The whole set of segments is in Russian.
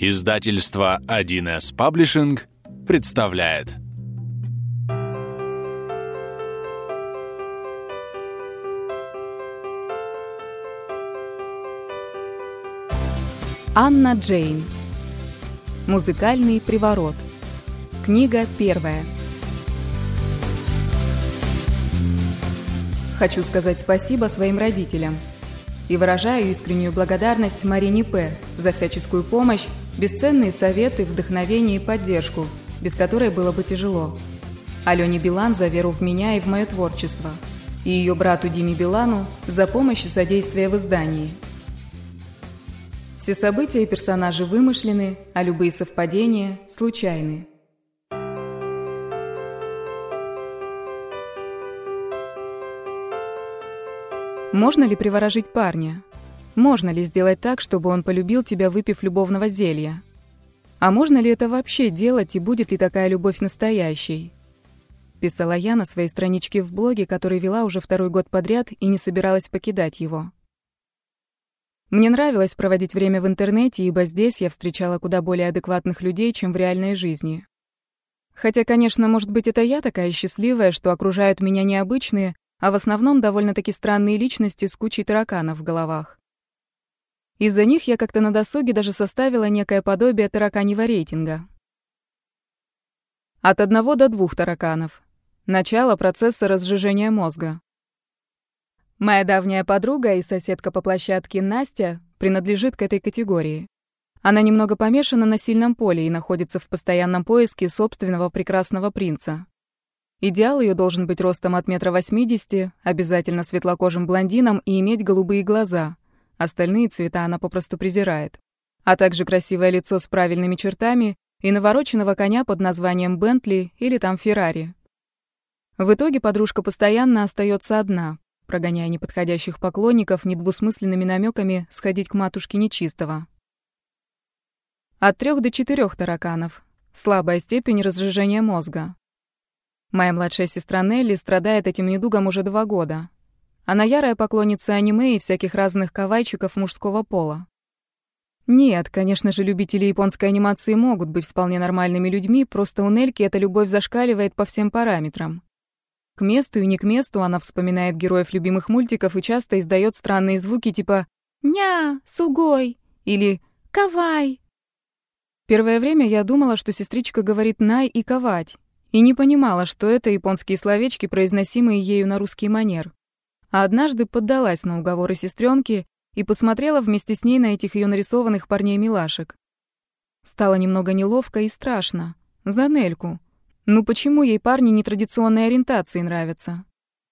Издательство 1С Паблишинг представляет. Анна Джейн. Музыкальный приворот. Книга первая. Хочу сказать спасибо своим родителям и выражаю искреннюю благодарность Марине П. за всяческую помощь, бесценные советы, вдохновение и поддержку, без которой было бы тяжело. Алене Билан за веру в меня и в мое творчество, и ее брату Диме Билану за помощь и содействие в издании. Все события и персонажи вымышлены, а любые совпадения случайны. Можно ли приворожить парня? Можно ли сделать так, чтобы он полюбил тебя, выпив любовного зелья? А можно ли это вообще делать, и будет ли такая любовь настоящей? Писала я на своей страничке в блоге, который вела уже второй год подряд и не собиралась покидать его. Мне нравилось проводить время в интернете, ибо здесь я встречала куда более адекватных людей, чем в реальной жизни. Хотя, конечно, может быть, это я такая счастливая, что окружают меня необычные, а в основном довольно-таки странные личности с кучей тараканов в головах. Из-за них я как-то на досуге даже составила некое подобие тараканьего рейтинга. От 1 до 2 тараканов. Начало процесса разжижения мозга. Моя давняя подруга и соседка по площадке Настя принадлежит к этой категории. Она немного помешана на сильном поле и находится в постоянном поиске собственного прекрасного принца. Идеал ее должен быть ростом от 1,80 м, обязательно светлокожим блондином и иметь голубые глаза. Остальные цвета она попросту презирает. А также красивое лицо с правильными чертами и навороченного коня под названием Бентли или там Феррари. В итоге подружка постоянно остается одна, прогоняя неподходящих поклонников недвусмысленными намеками сходить к матушке нечистого. От 3 до 4 тараканов. Слабая степень разжижения мозга. Моя младшая сестра Нелли страдает этим недугом уже 2 года. Она ярая поклонница аниме и всяких разных кавайчиков мужского пола. Нет, конечно же, любители японской анимации могут быть вполне нормальными людьми, просто у Нельки эта любовь зашкаливает по всем параметрам. К месту и не к месту она вспоминает героев любимых мультиков и часто издает странные звуки типа «ня», «сугой» или «кавай». Первое время я думала, что сестричка говорит «най» и «кавать», и не понимала, что это японские словечки, произносимые ею на русский манер. А однажды поддалась на уговоры сестренки и посмотрела вместе с ней на этих ее нарисованных парней-милашек. Стало немного неловко и страшно. За Нельку. Ну почему ей парни нетрадиционной ориентации нравятся?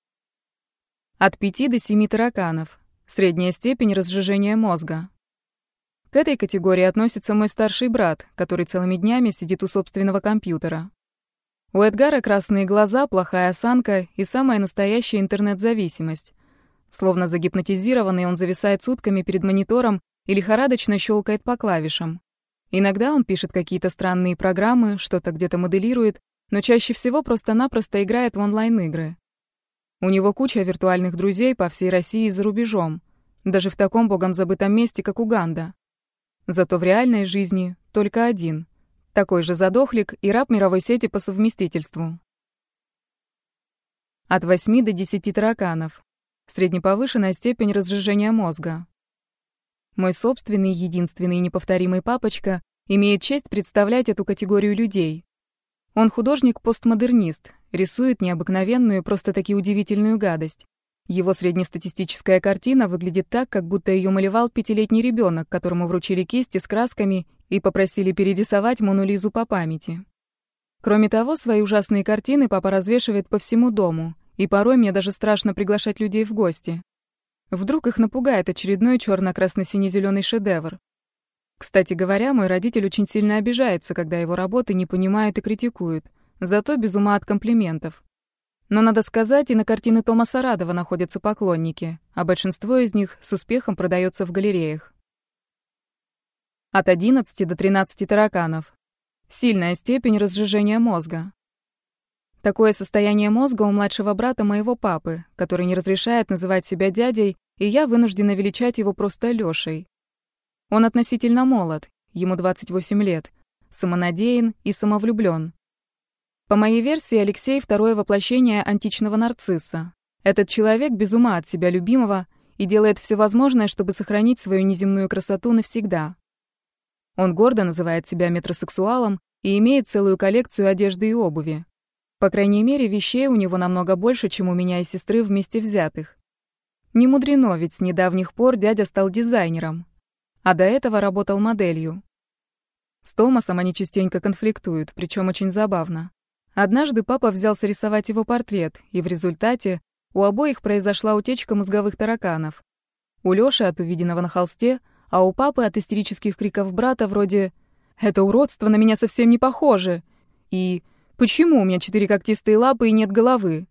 От 5 до 7 тараканов. Средняя степень разжижения мозга. К этой категории относится мой старший брат, который целыми днями сидит у собственного компьютера. У Эдгара красные глаза, плохая осанка и самая настоящая интернет-зависимость. Словно загипнотизированный, он зависает сутками перед монитором и лихорадочно щелкает по клавишам. Иногда он пишет какие-то странные программы, что-то где-то моделирует, но чаще всего просто-напросто играет в онлайн-игры. У него куча виртуальных друзей по всей России и за рубежом, даже в таком богом забытом месте, как Уганда. Зато в реальной жизни только один. Такой же задохлик и раб мировой сети по совместительству. От 8 до 10 тараканов. Среднеповышенная степень разжижения мозга. Мой собственный, единственный и неповторимый папочка имеет честь представлять эту категорию людей. Он художник-постмодернист, рисует необыкновенную, просто-таки удивительную гадость. Его среднестатистическая картина выглядит так, как будто ее малевал 5-летний ребенок, которому вручили кисти с красками и попросили перерисовать Мону Лизу по памяти. Кроме того, свои ужасные картины папа развешивает по всему дому, и порой мне даже страшно приглашать людей в гости. Вдруг их напугает очередной черно-красно-сине-зеленый шедевр. Кстати говоря, мой родитель очень сильно обижается, когда его работы не понимают и критикуют, зато без ума от комплиментов. Но надо сказать, и на картины Тома Сарадова находятся поклонники, а большинство из них с успехом продается в галереях. От 11 до 13 тараканов. Сильная степень разжижения мозга. Такое состояние мозга у младшего брата моего папы, который не разрешает называть себя дядей, и я вынуждена величать его просто Лёшей. Он относительно молод, ему 28 лет, самонадеян и самовлюблен. По моей версии, Алексей — второе воплощение античного нарцисса. Этот человек без ума от себя любимого и делает все возможное, чтобы сохранить свою неземную красоту навсегда. Он гордо называет себя метросексуалом и имеет целую коллекцию одежды и обуви. По крайней мере, вещей у него намного больше, чем у меня и сестры вместе взятых. Не мудрено, ведь с недавних пор дядя стал дизайнером, а до этого работал моделью. С Томасом они частенько конфликтуют, причем очень забавно. Однажды папа взялся рисовать его портрет, и в результате у обоих произошла утечка мозговых тараканов. У Лёши от увиденного на холсте, а у папы от истерических криков брата вроде «Это уродство на меня совсем не похоже!» и «Почему у меня 4 когтистые лапы и нет головы?»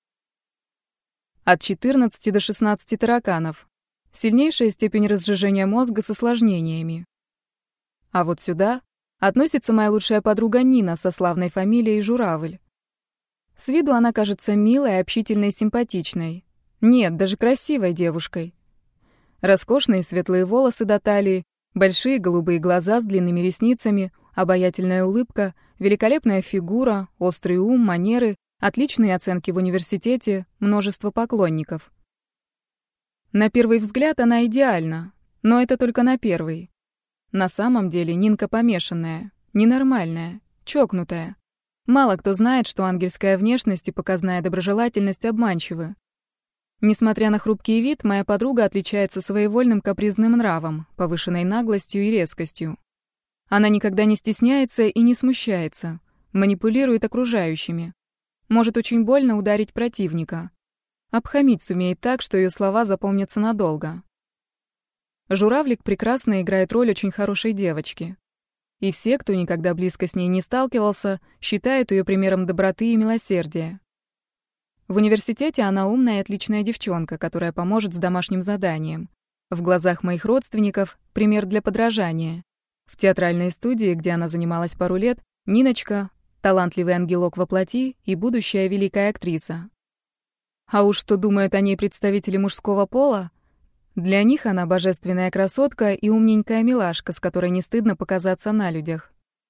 От 14 до 16 тараканов. Сильнейшая степень разжижения мозга с осложнениями. А вот сюда относится моя лучшая подруга Нина со славной фамилией Журавль. С виду она кажется милой, общительной и симпатичной. Нет, даже красивой девушкой. Роскошные светлые волосы до талии, большие голубые глаза с длинными ресницами, обаятельная улыбка, великолепная фигура, острый ум, манеры, отличные оценки в университете, множество поклонников. На первый взгляд она идеальна, но это только на первый. На самом деле Нинка помешанная, ненормальная, чокнутая. Мало кто знает, что ангельская внешность и показная доброжелательность обманчивы. Несмотря на хрупкий вид, моя подруга отличается своевольным капризным нравом, повышенной наглостью и резкостью. Она никогда не стесняется и не смущается, манипулирует окружающими. Может очень больно ударить противника. Обхамить сумеет так, что ее слова запомнятся надолго. Журавлик прекрасно играет роль очень хорошей девочки. И все, кто никогда близко с ней не сталкивался, считают ее примером доброты и милосердия. В университете она умная и отличная девчонка, которая поможет с домашним заданием. В глазах моих родственников — пример для подражания. В театральной студии, где она занималась пару лет, Ниночка — талантливый ангелок во плоти и будущая великая актриса. А уж что думают о ней представители мужского пола? Для них она божественная красотка и умненькая милашка, с которой не стыдно показаться на людях.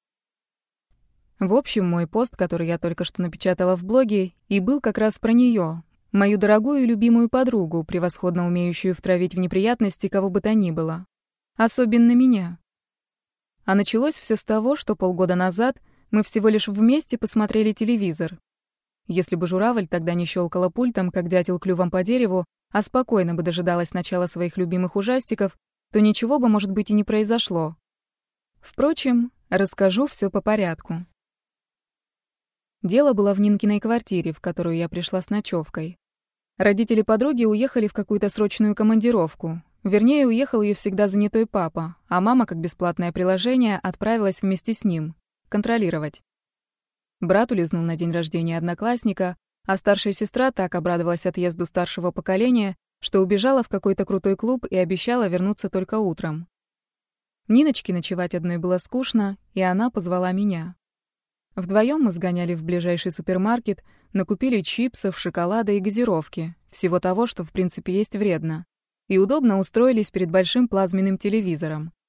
В общем, мой пост, который я только что напечатала в блоге, и был как раз про нее, мою дорогую и любимую подругу, превосходно умеющую втравить в неприятности кого бы то ни было. Особенно меня. А началось все с того, что полгода назад мы всего лишь вместе посмотрели телевизор. Если бы Журавль тогда не щелкала пультом, как дятел клювом по дереву, а спокойно бы дожидалась начала своих любимых ужастиков, то ничего бы, может быть, и не произошло. Впрочем, расскажу все по порядку. Дело было в Нинкиной квартире, в которую я пришла с ночевкой. Родители подруги уехали в какую-то срочную командировку. Вернее, уехал ее всегда занятой папа, а мама, как бесплатное приложение, отправилась вместе с ним контролировать. Брат улизнул на день рождения одноклассника, а старшая сестра так обрадовалась отъезду старшего поколения, что убежала в какой-то крутой клуб и обещала вернуться только утром. Ниночке ночевать одной было скучно, и она позвала меня. Вдвоем мы сгоняли в ближайший супермаркет, накупили чипсов, шоколада и газировки, всего того, что в принципе есть вредно, и удобно устроились перед большим плазменным телевизором.